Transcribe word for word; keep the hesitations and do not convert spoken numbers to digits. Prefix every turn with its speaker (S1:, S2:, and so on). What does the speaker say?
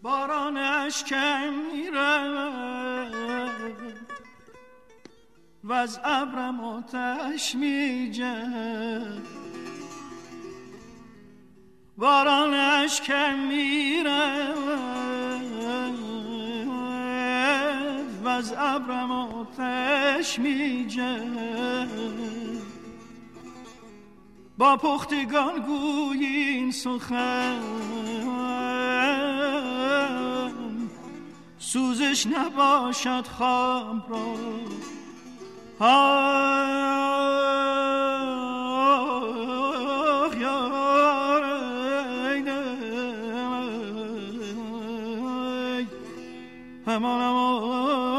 S1: باران اشکم میره و از ابرم آتش میجه، باران اشکم میره و از ابرم آتش میجه، با پختگان گویین سخن سوزش نباشد خام را. آه یار همان همان